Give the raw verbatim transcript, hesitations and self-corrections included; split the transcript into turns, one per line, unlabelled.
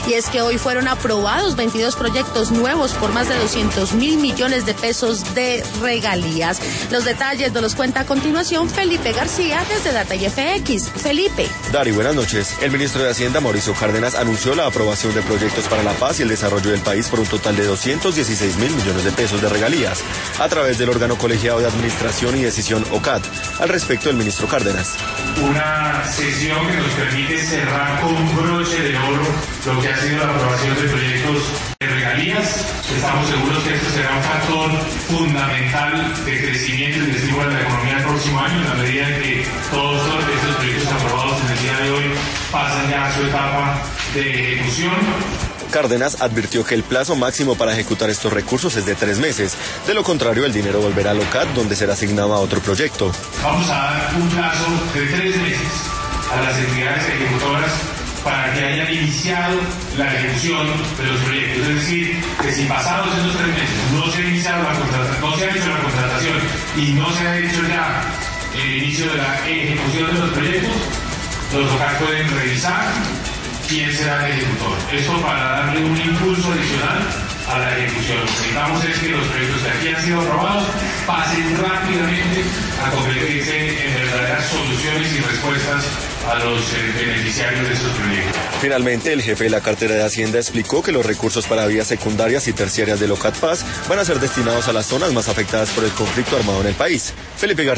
Y es que hoy fueron aprobados veintidós proyectos nuevos por más de doscientos mil millones de pesos de regalías. Los detalles nos los cuenta a continuación Felipe García desde Data y F X. Felipe.
Dari, buenas noches. El ministro de Hacienda, Mauricio Cárdenas, anunció la aprobación de proyectos para la paz y el desarrollo del país por un total de doscientos dieciséis mil millones de pesos de regalías a través del órgano colegiado de administración y decisión O C A D. Al respecto, el ministro Cárdenas.
Una sesión que nos permite cerrar con broche de oro lo que ha sido la aprobación de proyectos de regalías. Estamos seguros que esto será un factor fundamental de crecimiento y de estímulo de la economía el próximo año, en la medida en que todos estos proyectos aprobados en el día de hoy pasan ya a su etapa de ejecución.
Cárdenas advirtió que el plazo máximo para ejecutar estos recursos es de tres meses. De lo contrario, el dinero volverá al O C A D, donde será asignado a otro proyecto.
Vamos a dar un plazo de tres meses a las entidades ejecutoras para que hayan iniciado la ejecución de los proyectos. Es decir, que si pasados esos tres meses no se ha iniciado la contratación, no se ha hecho la contratación y no se ha hecho ya el inicio de la ejecución de los proyectos, los O C A D pueden revisar quién será el ejecutor. Esto para darle un impulso adicional a la ejecución. Lo que necesitamos es que los proyectos que aquí han sido aprobados pasen rápidamente a convertirse en verdaderas soluciones y respuestas a los eh, beneficiarios de estos proyectos.
Finalmente, el jefe de la cartera de Hacienda explicó que los recursos para vías secundarias y terciarias del O C A D Paz van a ser destinados a las zonas más afectadas por el conflicto armado en el país. Felipe García.